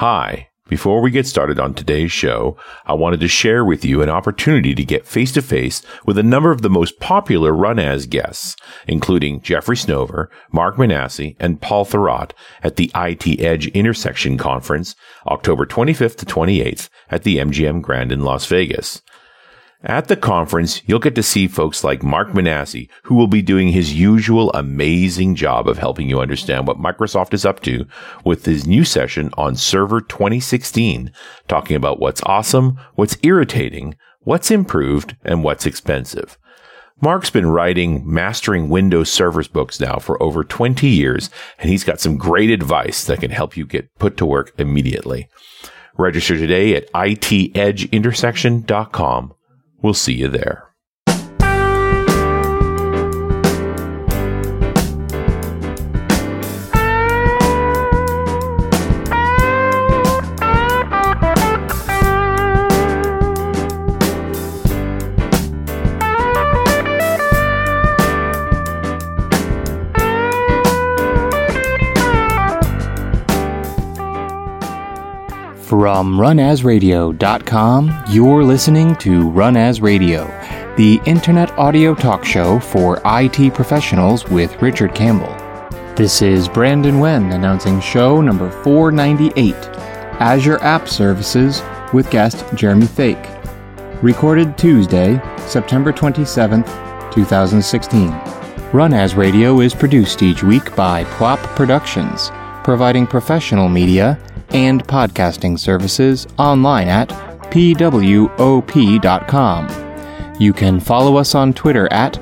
Hi. Before we get started on today's show, I wanted to share with you an opportunity to get face-to-face with a number of the most popular Run As guests, including Jeffrey Snover, Mark Manassi, and Paul Thurrott at the IT Edge Intersection Conference, October 25th to 28th at the MGM Grand in Las Vegas. At the conference, you'll get to see folks like Mark Manassi, who will be doing his usual amazing job of helping you understand what Microsoft is up to with his new session on Server 2016, talking about what's awesome, what's irritating, what's improved, and what's expensive. Mark's been writing Mastering Windows Servers books now for over 20 years, and he's got some great advice that can help you get put to work immediately. Register today at itedgeintersection.com. We'll see you there. From runasradio.com, you're listening to Run As Radio, the internet audio talk show for IT professionals with Richard Campbell. This is Brandon Wen announcing show number 498, Azure App Services with guest Jeremy Fake. Recorded Tuesday, September 27th, 2016. Run As Radio is produced each week by Pwop Productions, providing professional media and podcasting services online at pwop.com. You can follow us on Twitter at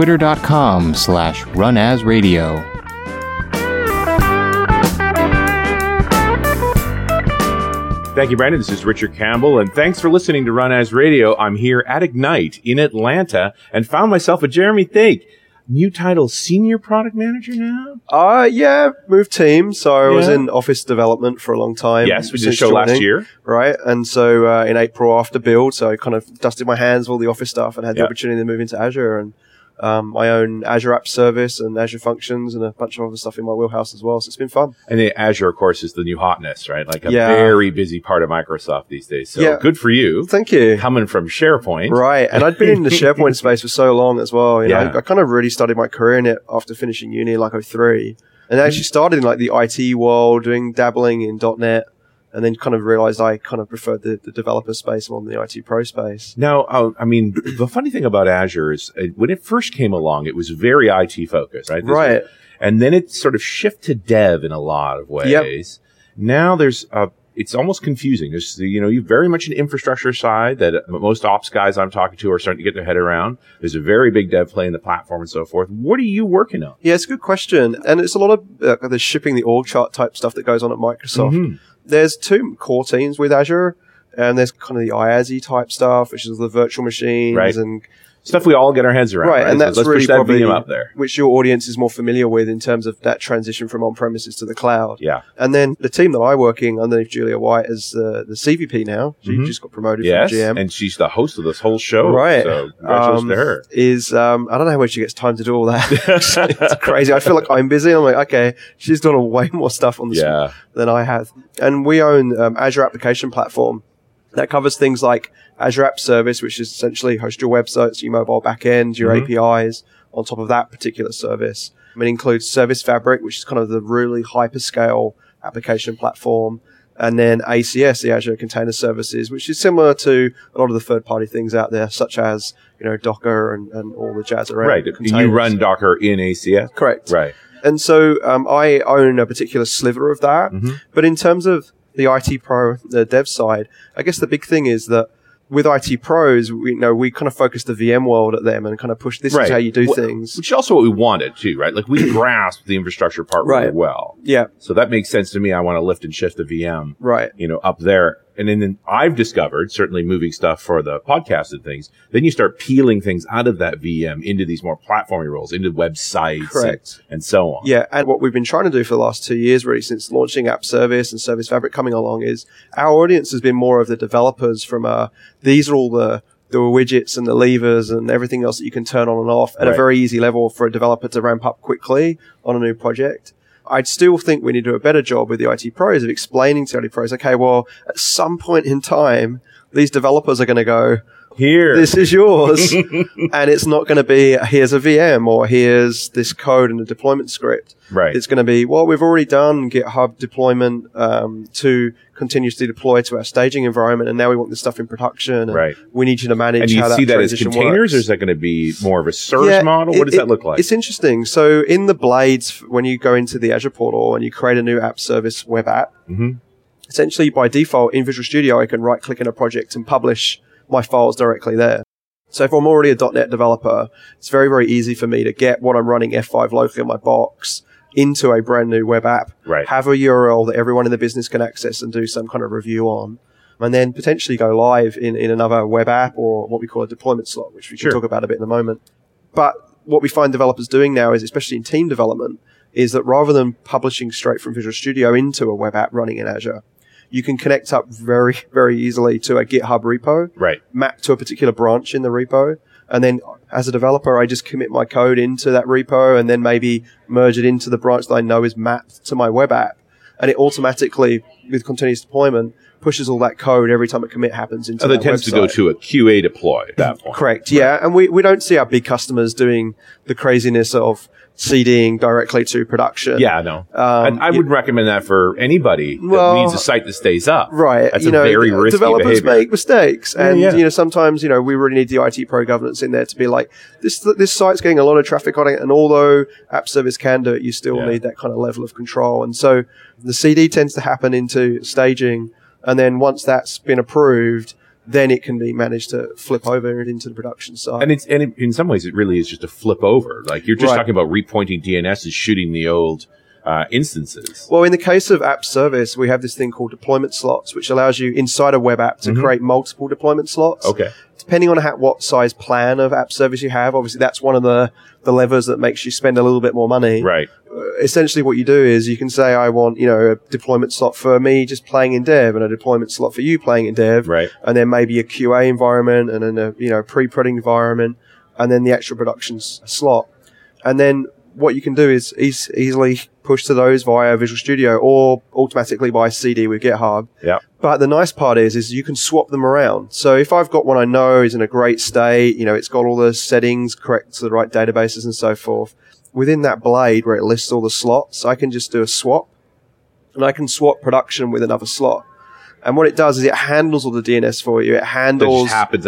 twitter.com/runasradio. Thank you, Brandon. This is Richard Campbell, and thanks for listening to Run As Radio. I'm here at Ignite in Atlanta and found myself with Jeremy Fake. New title, Senior Product Manager now? Yeah, moved team. So I was in office development for a long time. Yes, we did a show last year. Right, and so in April after Build, so I kind of dusted my hands of all the office stuff and had the opportunity to move into Azure. And my own Azure App Service and Azure Functions and a bunch of other stuff in my wheelhouse as well. So it's been fun. And the Azure, of course, is the new hotness, right? Like a very busy part of Microsoft these days. So good for you. Thank you. Coming from SharePoint. Right. And I'd been in the SharePoint space for so long as well. You know, I kind of really started my career in it after finishing uni in like 2003. And I actually started in like the IT world, dabbling in .NET. And then kind of realized I kind of preferred the developer space more than the IT pro space. Now, I mean, the funny thing about Azure is when it first came along, it was very IT focused, right? Right. And then it sort of shifted to dev in a lot of ways. Yep. Now there's it's almost confusing. There's, you're very much an infrastructure side that most ops guys I'm talking to are starting to get their head around. There's a very big dev play in the platform and so forth. What are you working on? Yeah, it's a good question. And it's a lot of the shipping the org chart type stuff that goes on at Microsoft. Mm-hmm. There's two core teams with Azure, and there's kind of the IaaS type stuff, which is the virtual machines and stuff we all get our heads around. Right, and that's let's really push that probably up there, which your audience is more familiar with in terms of that transition from on-premises to the cloud. Yeah. And then the team that I'm working underneath Julia White is the CVP now. She just got promoted from GM. And she's the host of this whole show. Right. So congratulations to her. I don't know where she gets time to do all that. It's crazy. I feel like I'm busy. I'm like, okay, she's done way more stuff on this than I have. And we own Azure Application Platform. That covers things like Azure App Service, which is essentially host your websites, your mobile backend, your APIs on top of that particular service. It includes Service Fabric, which is kind of the really hyperscale application platform. And then ACS, the Azure Container Services, which is similar to a lot of the third-party things out there, such as Docker and all the jazz around. Right. You run Docker in ACS? Correct. Right. And so I own a particular sliver of that. Mm-hmm. But in terms of the IT pro, the dev side, I guess the big thing is that with IT pros, we kind of focus the VM world at them and kind of push this is how you do things. Which is also what we wanted too, right? Like we grasp the infrastructure part really well. Yeah. So that makes sense to me. I want to lift and shift the VM, up there. And then I've discovered, certainly moving stuff for the podcast and things, then you start peeling things out of that VM into these more platformy roles, into websites and so on. Yeah, and what we've been trying to do for the last 2 years, really, since launching App Service and Service Fabric coming along, is our audience has been more of the developers from these are all the widgets and the levers and everything else that you can turn on and off at a very easy level for a developer to ramp up quickly on a new project. I'd still think we need to do a better job with the IT pros of explaining to IT pros, okay, well, at some point in time, these developers are going to go, here, this is yours. And it's not going to be, here's a VM or here's this code and a deployment script. Right. It's going to be, well, we've already done GitHub deployment to continuously deploy to our staging environment, and now we want this stuff in production. And we need you to manage how that transition works. And you see that as containers, or is that going to be more of a service model? What does that look like? It's interesting. So in the blades, when you go into the Azure portal and you create a new app service web app, essentially by default in Visual Studio, I can right-click in a project and publish my files directly there. So if I'm already a .NET developer, it's very, very easy for me to get what I'm running F5 locally in my box into a brand new web app, have a URL that everyone in the business can access and do some kind of review on, and then potentially go live in another web app or what we call a deployment slot, which we can talk about a bit in a moment. But what we find developers doing now is, especially in team development, is that rather than publishing straight from Visual Studio into a web app running in Azure, you can connect up very, very easily to a GitHub repo, map to a particular branch in the repo, and then as a developer, I just commit my code into that repo and then maybe merge it into the branch that I know is mapped to my web app. And it automatically, with continuous deployment, pushes all that code every time a commit happens into that website. It tends to go to a QA deploy at that point. Correct, yeah. And we don't see our big customers doing the craziness of CDing directly to production. Yeah, no. And I would recommend that for anybody that needs a site that stays up. Right. That's a very risky developers behavior. make mistakes. And, sometimes, we really need the IT pro governance in there to be like, this site's getting a lot of traffic on it. And although app service can do it, you still need that kind of level of control. And so the CD tends to happen into staging. And then once that's been approved, then it can be managed to flip over into the production side. And in some ways, it really is just a flip over. Like you're just talking about repointing DNS as shooting the old instances. Well, in the case of app service, we have this thing called deployment slots, which allows you inside a web app to create multiple deployment slots. Okay. Depending on what size plan of app service you have, obviously that's one of the levers that makes you spend a little bit more money. Right. Essentially what you do is you can say, I want, a deployment slot for me just playing in dev and a deployment slot for you playing in dev. Right. And then maybe a QA environment and then a, pre-prod environment and then the actual production slot. And then what you can do is easily push to those via Visual Studio or automatically by CD with GitHub. Yeah. But the nice part is you can swap them around. So if I've got one I know is in a great state, it's got all the settings correct to the right databases and so forth, within that blade where it lists all the slots, I can just do a swap and I can swap production with another slot. And what it does is it handles all the DNS for you. It handles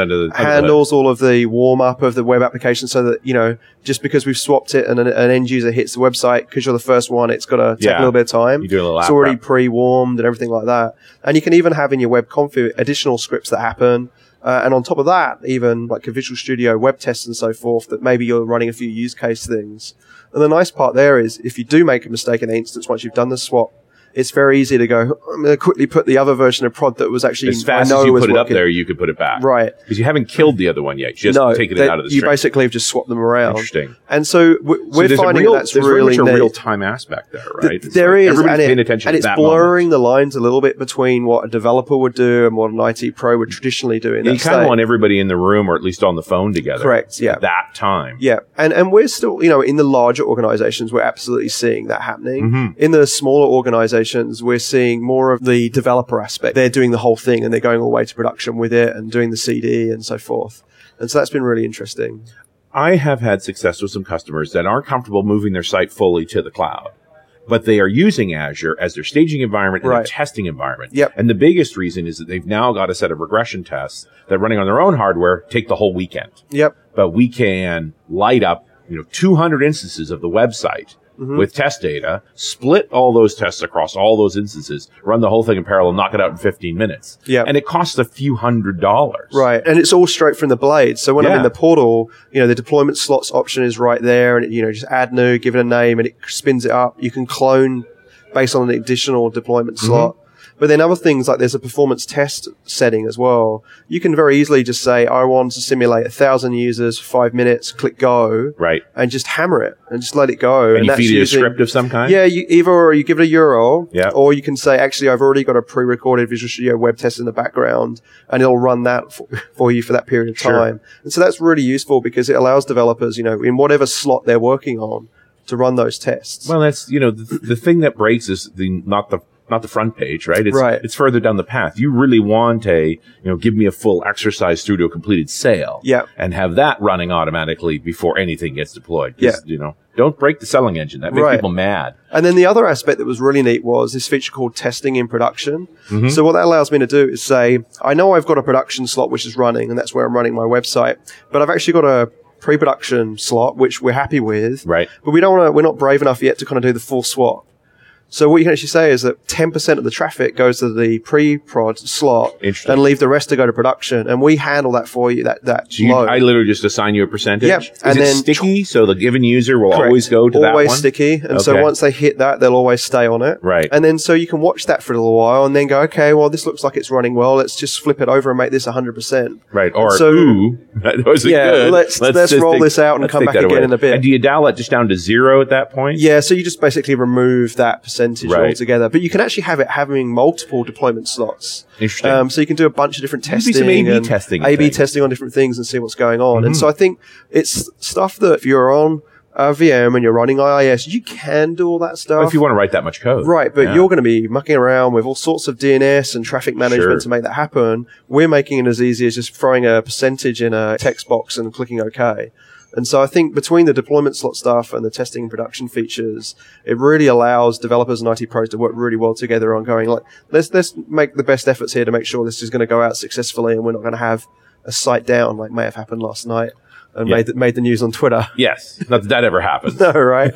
all of the warm up of the web application so that, just because we've swapped it and an end user hits the website, because you're the first one, it's got to take a little bit of time. You do a little it's already pre-warmed and everything like that. And you can even have in your web config additional scripts that happen. And on top of that, even like a Visual Studio web test and so forth, that maybe you're running a few use case things. And the nice part there is if you do make a mistake in the instance once you've done the swap, it's very easy to go, I'm going to quickly put the other version of prod that was actually, as fast as you put it up there, you could put it back. Right. Because you haven't killed the other one yet. You just taken it out of the string. You basically have just swapped them around. Interesting. And so we're finding that's really a real-time aspect there, right? There is. Everybody's paying attention to that. And it's blurring the lines a little bit between what a developer would do and what an IT pro would traditionally do in that You kind of want everybody in the room or at least on the phone together. Correct, yeah. At that time. Yeah. And we're still, in the larger organizations, we're absolutely seeing that happening. Mm-hmm. In the smaller organizations, we're seeing more of the developer aspect. They're doing the whole thing and they're going all the way to production with it and doing the CD and so forth. And so that's been really interesting. I have had success with some customers that aren't comfortable moving their site fully to the cloud, but they are using Azure as their staging environment and their testing environment. Yep. And the biggest reason is that they've now got a set of regression tests that running on their own hardware take the whole weekend. Yep. But we can light up, 200 instances of the website with test data, split all those tests across all those instances, run the whole thing in parallel, knock it out in 15 minutes. Yeah. And it costs a few $100s. Right. And it's all straight from the blade. So when I'm in the portal, the deployment slots option is right there and, just add new, give it a name and it spins it up. You can clone based on an additional deployment slot. But then other things like there's a performance test setting as well. You can very easily just say, I want to simulate 1,000 users for 5 minutes, click go. Right. And just hammer it and just let it go. And you feed it a script of some kind? Yeah, you give it a URL. Or you can say, actually, I've already got a pre-recorded Visual Studio web test in the background and it'll run that for you for that period of time. And so that's really useful because it allows developers, in whatever slot they're working on, to run those tests. Well, that's, the thing that breaks is not the front page, right? It's further down the path. You really want give me a full exercise through to a completed sale. Yeah. And have that running automatically before anything gets deployed. Yeah. Don't break the selling engine. That makes people mad. And then the other aspect that was really neat was this feature called testing in production. Mm-hmm. So what that allows me to do is say, I know I've got a production slot which is running, and that's where I'm running my website, but I've actually got a pre-production slot which we're happy with. Right. But we're not brave enough yet to kind of do the full swap. So what you can actually say is that 10% of the traffic goes to the pre-prod slot and leave the rest to go to production. And we handle that for you, that load. I literally just assign you a percentage? Yep. Is it sticky? So the given user will always go to that one? Always sticky. And so once they hit that, they'll always stay on it. Right. And then so you can watch that for a little while and then go, okay, well, this looks like it's running well. Let's just flip it over and make this 100%. Right. Or, that wasn't good. Let's roll this out and come back again in a bit. And do you dial it just down to 0 at that point? Yeah. So you just basically remove that percentage altogether. But you can actually have it having multiple deployment slots. Interesting. So you can do a bunch of different testing. Some A/B testing. A/B testing on different things and see what's going on. Mm-hmm. And so I think it's stuff that if you're on a VM and you're running IIS, you can do all that stuff. Well, if you want to write that much code. Right, but you're going to be mucking around with all sorts of DNS and traffic management to make that happen. We're making it as easy as just throwing a percentage in a text box and clicking OK. And so I think between the deployment slot stuff and the testing and production features, it really allows developers and IT pros to work really well together on going, like, let's make the best efforts here to make sure this is going to go out successfully and we're not going to have a site down like may have happened last night and made the news on Twitter. Yes. Not that ever happens. No, right?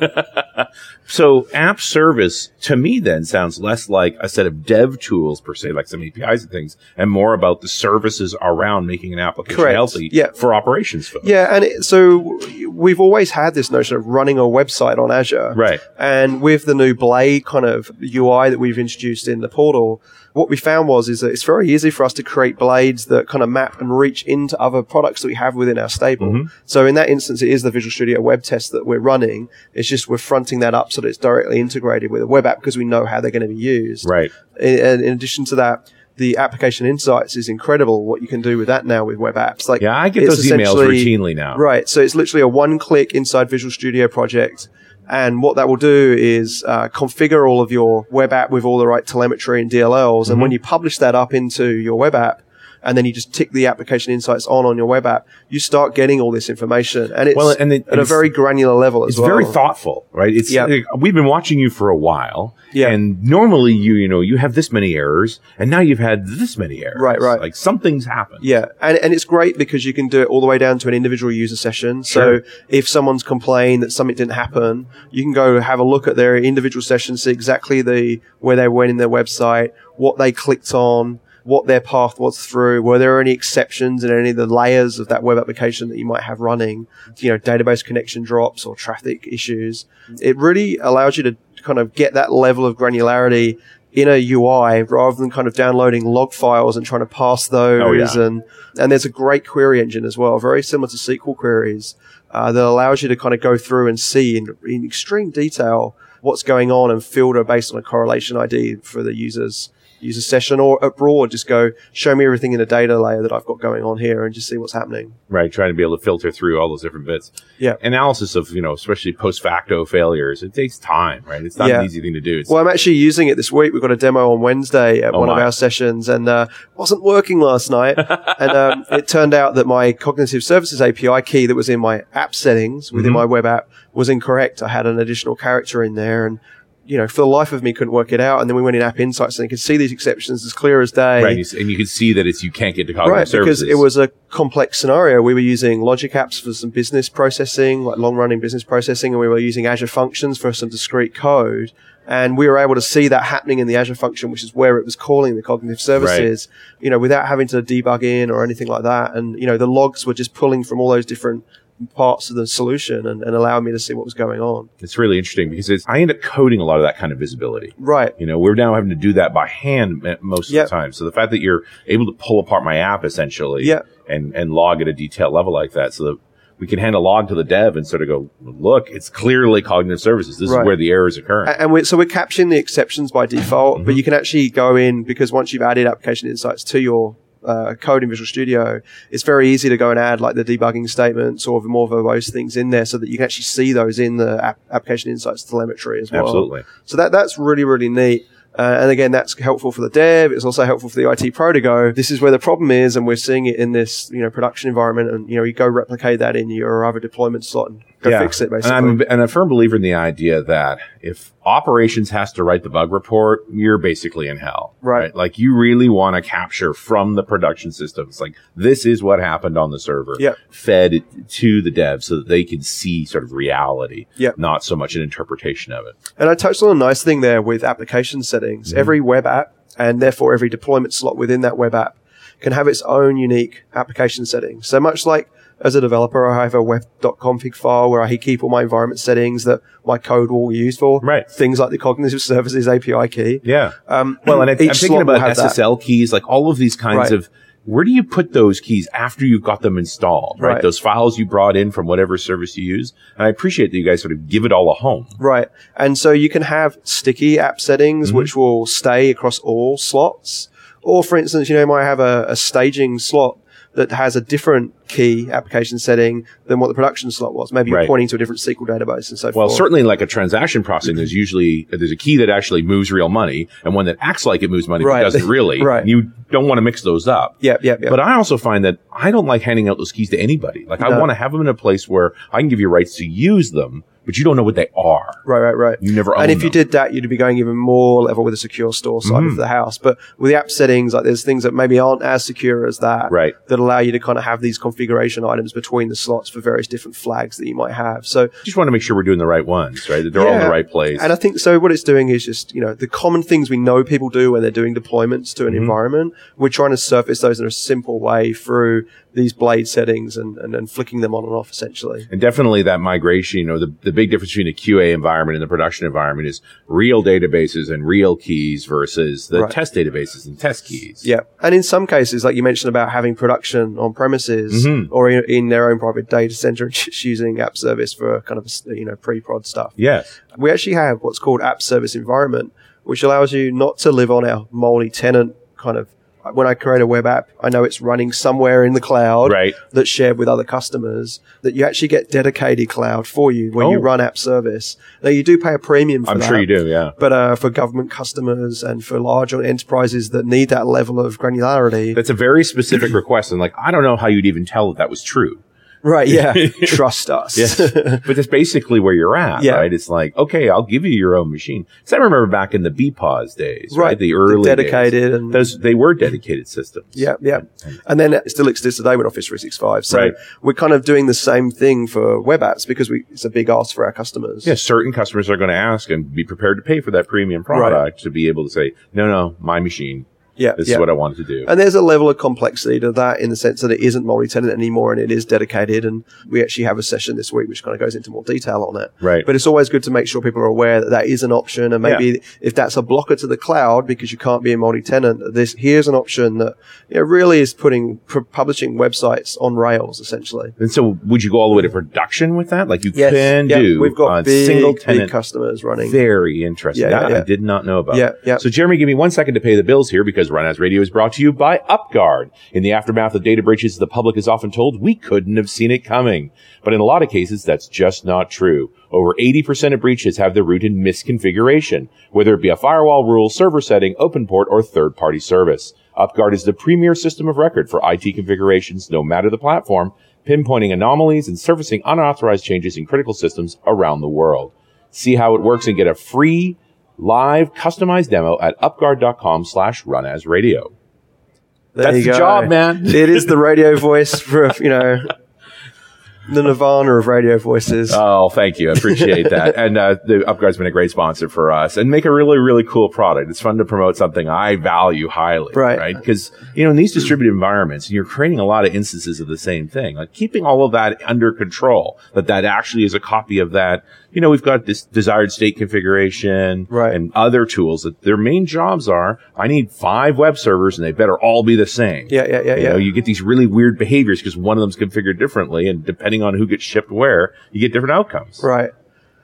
So app service to me then sounds less like a set of dev tools per se, like some APIs and things, and more about the services around making an application healthy for operations folks. Yeah, and so we've always had this notion of running a website on Azure. Right. And with the new Blade kind of UI that we've introduced in the portal, what we found is that it's very easy for us to create blades that kind of map and reach into other products that we have within our stable. Mm-hmm. So in that instance, it is the Visual Studio web test that we're running. It's just we're fronting that up so that it's directly integrated with a web app because we know how they're going to be used. Right. In addition to that, the application insights is incredible what you can do with that now with web apps. Like, I get those emails routinely now. Right. So it's literally a one-click inside Visual Studio project. And what that will do is configure all of your web app with all the right telemetry and DLLs. Mm-hmm. And when you publish that up into your web app, and then you just tick the application insights on your web app, you start getting all this information. And it's at a very granular level as well. It's very thoughtful, right? It's we've been watching you for a while. Yeah. And normally you have this many errors, and now you've had this many errors. Right. Like something's happened. Yeah. And it's great because you can do it all the way down to an individual user session. Sure. So if someone's complained that something didn't happen, you can go have a look at their individual session, see exactly where they went in their website, what they clicked on, what their path was through, were there any exceptions in any of the layers of that web application that you might have running, database connection drops or traffic issues. It really allows you to kind of get that level of granularity in a UI rather than kind of downloading log files and trying to parse those. Oh, yeah. And there's a great query engine as well, very similar to SQL queries, that allows you to kind of go through and see in extreme detail what's going on and filter based on a correlation ID for the user session, or abroad, just go show me everything in a data layer that I've got going on here and just see what's happening. Right. Trying to be able to filter through all those different bits. Yeah. Analysis of, especially post facto failures. It takes time, right? It's not an easy thing to do. Well, I'm actually using it this week. We've got a demo on Wednesday at one of our sessions, and wasn't working last night. And it turned out that my Cognitive Services API key that was in my app settings within my web app was incorrect. I had an additional character in there, and for the life of me, couldn't work it out. And then we went in App Insights and you could see these exceptions as clear as day. Right, and you could see that you can't get to Cognitive Services. Because it was a complex scenario. We were using Logic Apps for some business processing, like long-running business processing, and we were using Azure Functions for some discrete code. And we were able to see that happening in the Azure function, which is where it was calling the Cognitive Services, without having to debug in or anything like that. And, the logs were just pulling from all those different parts of the solution and allowing me to see what was going on. It's really interesting because I end up coding a lot of that kind of visibility. Right. We're now having to do that by hand most of the time. So the fact that you're able to pull apart my app essentially and log at a detailed level like that so that we can hand a log to the dev and sort of go, look, it's clearly Cognitive Services. This is where the error is occurring. And we're capturing the exceptions by default, but you can actually go in because once you've added application insights to your code in Visual Studio, it's very easy to go and add like the debugging statements or the more verbose things in there so that you can actually see those in the application insights telemetry as well. Absolutely. So that's really, really neat. And again, that's helpful for the dev. It's also helpful for the IT pro to go, this is where the problem is, and we're seeing it in this, production environment, and, you go replicate that in your other deployment slot and go fix it, basically. And I'm a firm believer in the idea that if operations has to write the bug report, you're basically in hell. Right. Like, you really want to capture from the production systems, like, this is what happened on the server, fed to the dev so that they can see sort of reality, not so much an interpretation of it. And I touched on a nice thing there with application settings. Every web app, and therefore every deployment slot within that web app, can have its own unique application settings. So much like as a developer, I have a web.config file where I keep all my environment settings that my code will use for. Right. Things like the Cognitive Services API key. Yeah. Well, and I'm thinking about SSL keys, like all of these kinds of, where do you put those keys after you've got them installed, right? Those files you brought in from whatever service you use. And I appreciate that you guys sort of give it all a home. Right. And so you can have sticky app settings, which will stay across all slots. Or, for instance, you might have a staging slot that has a different key application setting than what the production slot was. Maybe you're pointing to a different SQL database and so forth. Well, certainly like a transaction processing, there's a key that actually moves real money and one that acts like it moves money but doesn't really. You don't want to mix those up. But I also find that I don't like handing out those keys to anybody. Like, I want to have them in a place where I can give you rights to use them, but you don't know what they are. Right. You never own them. And if you did that, you'd be going even more level with a secure store side of the house. But with the app settings, like, there's things that maybe aren't as secure as that, that allow you to kind of have these configuration items between the slots for various different flags that you might have. So just want to make sure we're doing the right ones, right? That they're all in the right place. And I think so what it's doing is just, the common things we know people do when they're doing deployments to an environment, we're trying to surface those in a simple way through these blade settings and flicking them on and off, essentially. And definitely that migration, the big difference between a QA environment and the production environment is real databases and real keys versus the test databases and test keys. Yeah. And in some cases, like you mentioned about having production on premises or in their own private data center and just using app service for kind of, pre-prod stuff. Yes. We actually have what's called app service environment, which allows you not to live on our multi-tenant kind of. When I create a web app, I know it's running somewhere in the cloud that's shared with other customers, that you actually get dedicated cloud for you when you run app service. Now, you do pay a premium for that. I'm sure you do, yeah. But for government customers and for larger enterprises that need that level of granularity. That's a very specific request. And I don't know how you'd even tell that was true. Right, yeah. Trust us. Yes. But that's basically where you're at, right? It's like, okay, I'll give you your own machine. So I remember back in the BPOS days, right? The early dedicated days. They were dedicated systems. Yeah. And then it still exists today with Office 365. So we're kind of doing the same thing for web apps because it's a big ask for our customers. Yeah, certain customers are going to ask and be prepared to pay for that premium product to be able to say, no, my machine. This is what I wanted to do. And there's a level of complexity to that in the sense that it isn't multi-tenant anymore and it is dedicated. And we actually have a session this week which kind of goes into more detail on it. Right. But it's always good to make sure people are aware that is an option. And maybe if that's a blocker to the cloud because you can't be a multi-tenant, here's an option that really is publishing websites on Rails, essentially. And so would you go all the way to production with that? Like you can do. We've got big customers running. Very interesting. I did not know about. So Jeremy, give me 1 second to pay the bills here because Run As Radio is brought to you by UpGuard. In the aftermath of data breaches, the public is often told we couldn't have seen it coming. But in a lot of cases, that's just not true. Over 80% of breaches have their root in misconfiguration, whether it be a firewall rule, server setting, open port, or third-party service. UpGuard is the premier system of record for IT configurations, no matter the platform, pinpointing anomalies and surfacing unauthorized changes in critical systems around the world. See how it works and get a free live customized demo at upguard.com/runasradio. That's the job, man. It is the radio voice for, the nirvana of radio voices. Oh, thank you. I appreciate that. And the UpGuard's been a great sponsor for us and make a really, really cool product. It's fun to promote something I value highly. Right? Because, in these distributed environments, you're creating a lot of instances of the same thing. Like keeping all of that under control, that actually is a copy of that. We've got this desired state configuration and other tools that their main jobs are, I need 5 web servers and they better all be the same. Yeah. You get these really weird behaviors because one of them's configured differently and depending on who gets shipped where, you get different outcomes. Right.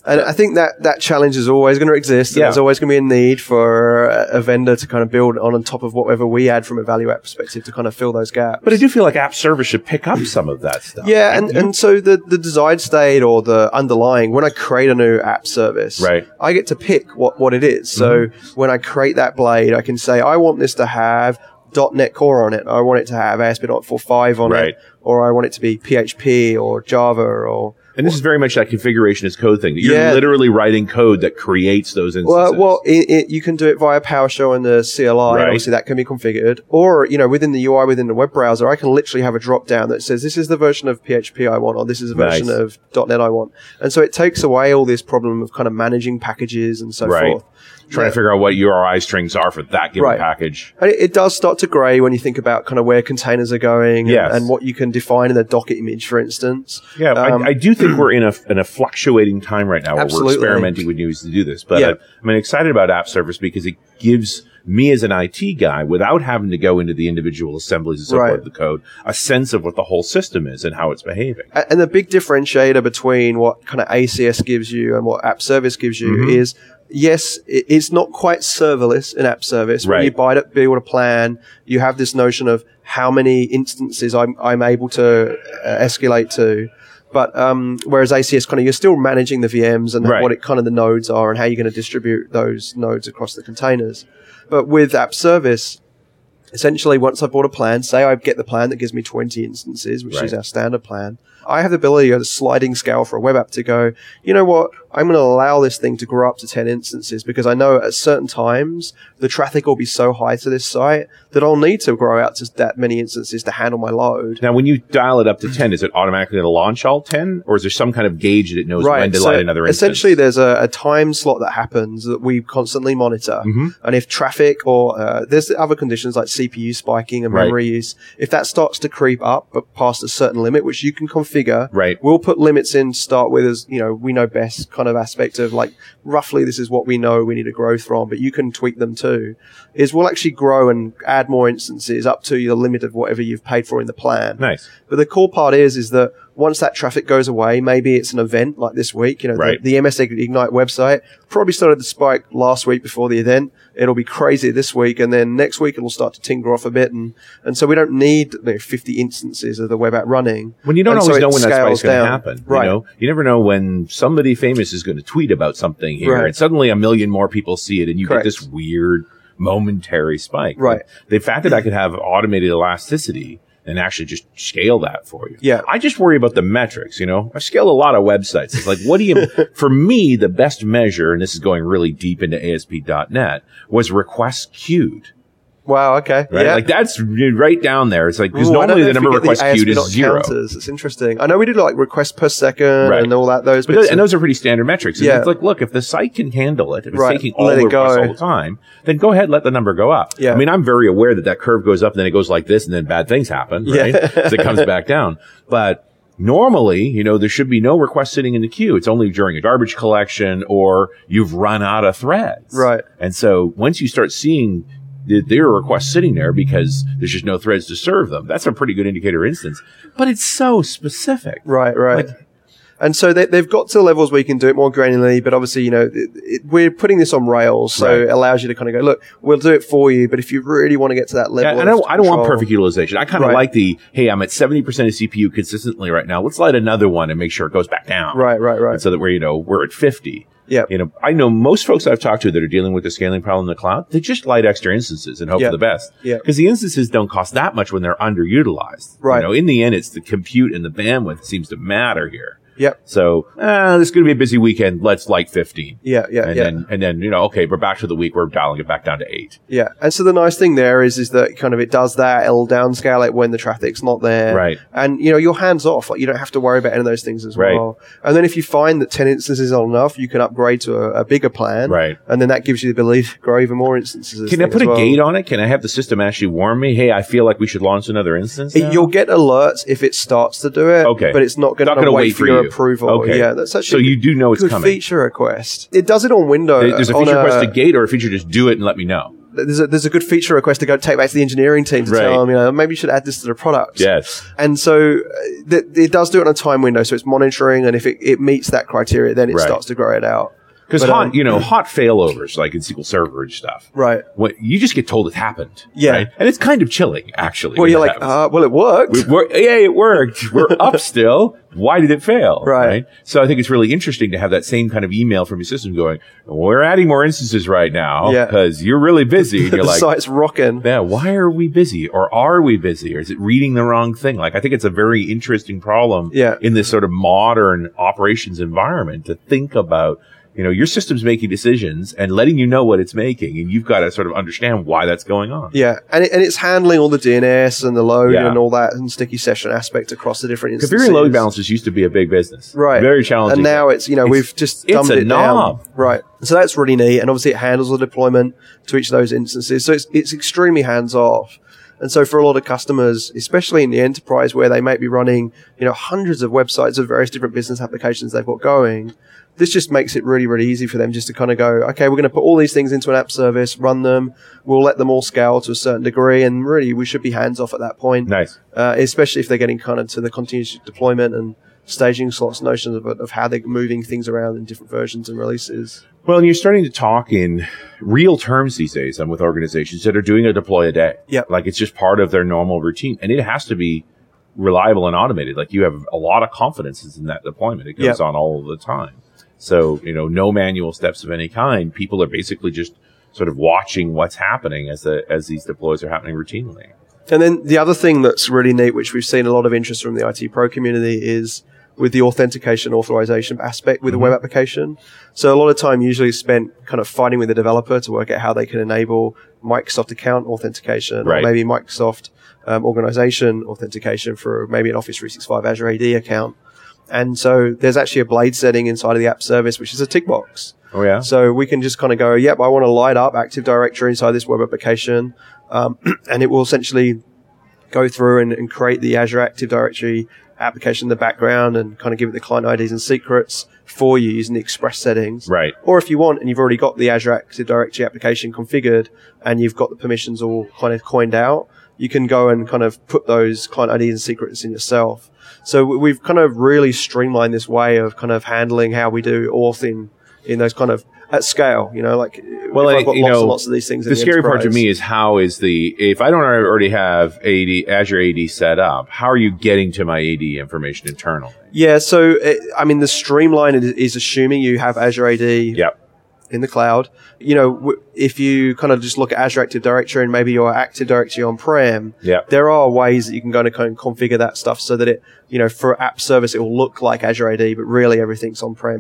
And I think that challenge is always going to exist. And there's always going to be a need for a vendor to kind of build on top of whatever we add from a value add perspective to kind of fill those gaps. But I do feel like app service should pick up some of that stuff. Yeah, and so the design state or the underlying, when I create a new app service, right, I get to pick what it is. So when I create that blade, I can say, I want this to have .NET Core on it. I want it to have ASP.NET 5 on it. Or I want it to be PHP or Java or... And this is very much that configuration as code thing. You're literally writing code that creates those instances. Well, you can do it via PowerShell and the CLI. And obviously, that can be configured. Or, within the UI, within the web browser, I can literally have a drop down that says, this is the version of PHP I want, or this is a version of .NET I want. And so it takes away all this problem of kind of managing packages and so forth. Trying to figure out what URI strings are for that given package. And it does start to grey when you think about kind of where containers are going and what you can define in the Docker image, for instance. Yeah, I do think we're in a fluctuating time right now where we're experimenting with ways to do this. But I'm excited about App Service because it gives me as an IT guy, without having to go into the individual assemblies and so forth of the code, a sense of what the whole system is and how it's behaving. And the big differentiator between what kind of ACS gives you and what App Service gives you is, yes, it's not quite serverless in App Service. When you build a plan, you have this notion of how many instances I'm able to escalate to. But whereas ACS kind of, you're still managing the VMs and what kind of the nodes are and how you're going to distribute those nodes across the containers. But with App Service, essentially, once I bought a plan, say I get the plan that gives me 20 instances, which is our standard plan, I have the ability of a sliding scale for a web app to go, you know what, I'm going to allow this thing to grow up to 10 instances because I know at certain times the traffic will be so high to this site that I'll need to grow out to that many instances to handle my load. Now, when you dial it up to 10, is it automatically going to launch all 10? Or is there some kind of gauge that it knows when to light another instance? Essentially, there's a time slot that happens that we constantly monitor. And if traffic or there's other conditions like CPU spiking and memory use, if that starts to creep up but past a certain limit, which you can configure, we'll put limits in to start with as, we know best kind of aspect of like, roughly this is what we know we need to grow from, but you can tweak them too, is we'll actually grow and add more instances up to the limit of whatever you've paid for in the plan. Nice. But the cool part is that once that traffic goes away, maybe it's an event like this week, the MS Ignite website probably started to spike last week before the event. It'll be crazy this week, and then next week it'll start to tinker off a bit, and so we don't need 50 instances of the web app running. When you don't always know when that spike's going to happen. You never know when somebody famous is going to tweet about something here, and suddenly a million more people see it, and you get this weird momentary spike. The fact that I could have automated elasticity and actually just scale that for you. Yeah. I just worry about the metrics, I've scaled a lot of websites. It's like, what do you, for me, the best measure, and this is going really deep into ASP.NET, was requests queued. Wow, okay. Right? Like that's right down there. It's like, because normally the number of requests queued is 0. It's interesting. I know we did like requests per second and all that, those bits. And those are pretty standard metrics. And it's like, look, if the site can handle it, if it's taking all the requests all the time, then go ahead, let the number go up. I mean, I'm very aware that curve goes up and then it goes like this and then bad things happen, right? As it comes back down. But normally, there should be no request sitting in the queue. It's only during a garbage collection or you've run out of threads. Right. And so once you start seeing there are requests sitting there because there's just no threads to serve them, that's a pretty good indicator instance. But it's so specific. Right. And so they've got to levels where you can do it more granularly, but obviously, we're putting this on Rails, so it allows you to kind of go, look, we'll do it for you, but if you really want to get to that level, and I don't want perfect utilization. I kind of like hey, I'm at 70% of CPU consistently right now. Let's light another one and make sure it goes back down. Right. And so that we're at 50. Yeah. I know most folks I've talked to that are dealing with the scaling problem in the cloud, they just light extra instances and hope for the best. Yeah. Because the instances don't cost that much when they're underutilized. Right. In the end, it's the compute and the bandwidth that seems to matter here. Yep. So, this is going to be a busy weekend. Let's light 15. And then, okay, we're back to the week. We're dialing it back down to 8. Yeah. And so the nice thing there is that kind of it does that. It'll downscale it when the traffic's not there. Right. And, you're hands off. Like, you don't have to worry about any of those things as well. And then if you find that 10 instances aren't enough, you can upgrade to a bigger plan. Right. And then that gives you the ability to grow even more instances. Can I put a gate on it? Can I have the system actually warn me, hey, I feel like we should launch another instance now? You'll get alerts if it starts to do it. Okay. But it's not going to wait for your approval. Okay. Yeah, that's actually so you do know it's good coming. Feature request. It does it on Windows. There's a feature request to gate or a feature just do it and let me know? there's a good feature request to go take back to the engineering team to tell them, maybe you should add this to the product. Yes. And so it does do it on a time window. So it's monitoring, and if it meets that criteria, then it starts to grow it out. Because hot failovers, like in SQL Server and stuff. Right. You just get told it happened. Yeah. Right? And it's kind of chilling, actually. Well, you're like, well, it worked. It worked. We're up still. Why did it fail? Right. So I think it's really interesting to have that same kind of email from your system going, we're adding more instances right now because you're really busy. And you're like, the site's rocking. Yeah, why are we busy? Or are we busy? Or is it reading the wrong thing? Like, I think it's a very interesting problem in this sort of modern operations environment to think about. Your system's making decisions and letting you know what it's making, and you've got to sort of understand why that's going on. Yeah, and it's handling all the DNS and the load and all that and sticky session aspect across the different instances. Configuring load balancers used to be a big business. Right. Very challenging. And now we've just dumbed it down. Right. So that's really neat, and obviously it handles the deployment to each of those instances. So it's extremely hands-off. And so for a lot of customers, especially in the enterprise where they might be running, hundreds of websites of various different business applications they've got going, this just makes it really, really easy for them just to kind of go, okay, we're going to put all these things into an app service, run them. We'll let them all scale to a certain degree. And really, we should be hands off at that point. Nice. Especially if they're getting kind of to the continuous deployment and staging slots, notions of how they're moving things around in different versions and releases. Well, and you're starting to talk in real terms these days with organizations that are doing a deploy a day. Yeah. Like it's just part of their normal routine. And it has to be reliable and automated. Like you have a lot of confidence in that deployment. It goes on all of the time. So, no manual steps of any kind. People are basically just sort of watching what's happening as these deploys are happening routinely. And then the other thing that's really neat, which we've seen a lot of interest from the IT Pro community, is with the authentication authorization aspect with the web application. So a lot of time usually spent kind of fighting with the developer to work out how they can enable Microsoft account authentication or maybe Microsoft organization authentication for maybe an Office 365 Azure AD account. And so there's actually a blade setting inside of the app service, which is a tick box. Oh, yeah. So we can just kind of go, I want to light up Active Directory inside this web application. And it will essentially go through and create the Azure Active Directory application in the background and kind of give it the client IDs and secrets for you using the express settings. Right. Or if you want, and you've already got the Azure Active Directory application configured and you've got the permissions all kind of coined out, you can go and kind of put those client IDs and secrets in yourself. So we've kind of really streamlined this way of kind of handling how we do auth in those kind of at scale, I've got lots of these things. The scary part to me is if I don't already have Azure AD set up, how are you getting to my AD information internally? Yeah. So, the streamline is assuming you have Azure AD. Yep. In the cloud. If you kind of just look at Azure Active Directory and maybe your Active Directory on-prem, there are ways that you can go and kind of configure that stuff so that it, for app service, it will look like Azure AD, but really everything's on-prem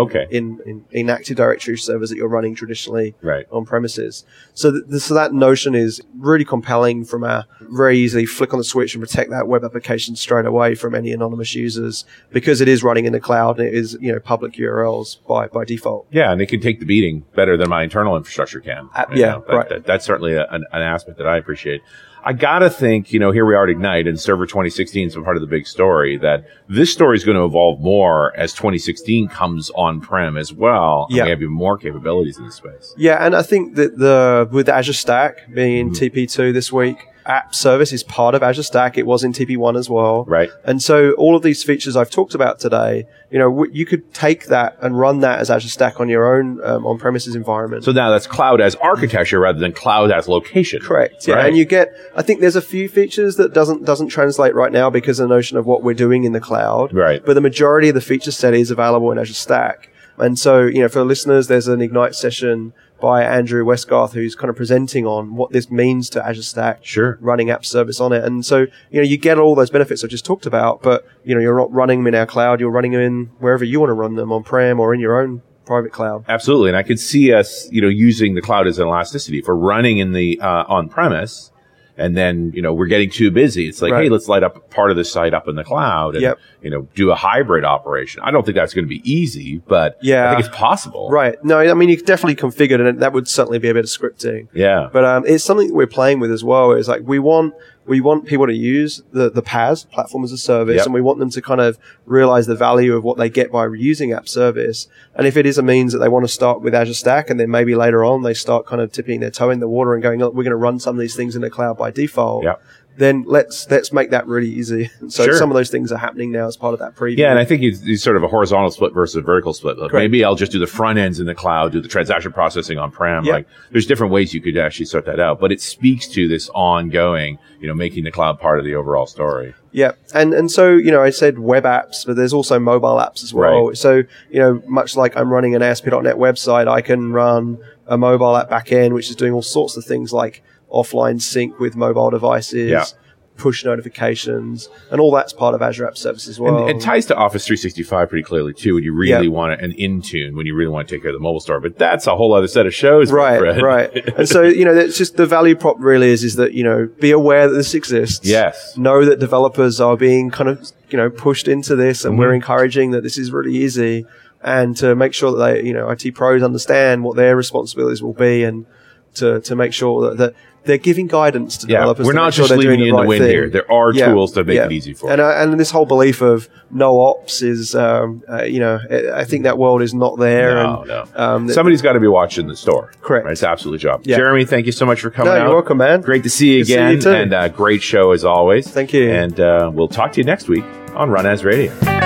in Active Directory servers that you're running traditionally on premises. So that notion is really compelling from a very easily flick on the switch and protect that web application straight away from any anonymous users because it is running in the cloud and it is, public URLs by default. Yeah, and they can take the beating better than my internal infrastructure can. That's certainly an aspect that I appreciate. I gotta think, here we are at Ignite and Server 2016 is part of the big story, that this story is going to evolve more as 2016 comes on-prem as well. And we have even more capabilities in this space. Yeah, and I think that with the Azure Stack being in TP2 this week, app service is part of Azure Stack. It was in TP1 as well. Right. And so all of these features I've talked about today, you could take that and run that as Azure Stack on your own on-premises environment. So now that's cloud as architecture rather than cloud as location. Correct. Yeah. Right. And you get, I think there's a few features that doesn't translate right now because of the notion of what we're doing in the cloud. Right. But the majority of the feature set is available in Azure Stack. And so, for listeners, there's an Ignite session by Andrew Westgarth, who's kind of presenting on what this means to Azure Stack, running app service on it. And so, you get all those benefits I just talked about, but, you're not running them in our cloud, you're running them in wherever you want to run them, on-prem or in your own private cloud. Absolutely. And I could see us, using the cloud as an elasticity for running in the on-premise. And then, we're getting too busy. It's like, hey, let's light up part of the site up in the cloud and, do a hybrid operation. I don't think that's going to be easy, but I think it's possible. Right. No, you can definitely configure it, and that would certainly be a bit of scripting. Yeah. But it's something that we're playing with as well. It's like we want we want people to use the PaaS, platform as a service, Yep. and we want them to kind of realize the value of what they get by using App Service. And if it is a means that they want to start with Azure Stack, and then maybe later on they start kind of tipping their toe in the water and going, look, we're going to run some of these things in the cloud by default. Yep. Then let's make that really easy. So Sure. some of those things are happening now as part of that preview. Yeah, and I think it's sort of a horizontal split versus a vertical split. Like maybe I'll just do the front ends in the cloud, do the transaction processing on-prem. Yeah. Like, there's different ways you could actually sort that out. But it speaks to this ongoing, making the cloud part of the overall story. Yeah. And so, I said web apps, but there's also mobile apps as well. Right. So, much like I'm running an ASP.NET website, I can run a mobile app backend, which is doing all sorts of things like offline sync with mobile devices. Yeah. Push notifications, and all that's part of Azure App Service as well. And it ties to Office 365 pretty clearly too, when you really want to, and Intune when you really want to take care of the mobile store. But that's a whole other set of shows, right? Fred. Right. And so that's just the value prop. Really is that be aware that this exists. Yes. Know that developers are being kind of pushed into this, and we're encouraging that this is really easy, and to make sure that they IT pros understand what their responsibilities will be, and to make sure that they're giving guidance to developers. We're not just leaving you in the wind here. There are tools to make it easy for you. And this whole belief of no ops is, I think that world is not there. No. Somebody's got to be watching the store. Correct. Right? It's absolute job. Yeah. Jeremy, thank you so much for coming out. You're welcome, man. Great to see you again. Good to see you too. And great show as always. Thank you. And we'll talk to you next week on Run As Radio.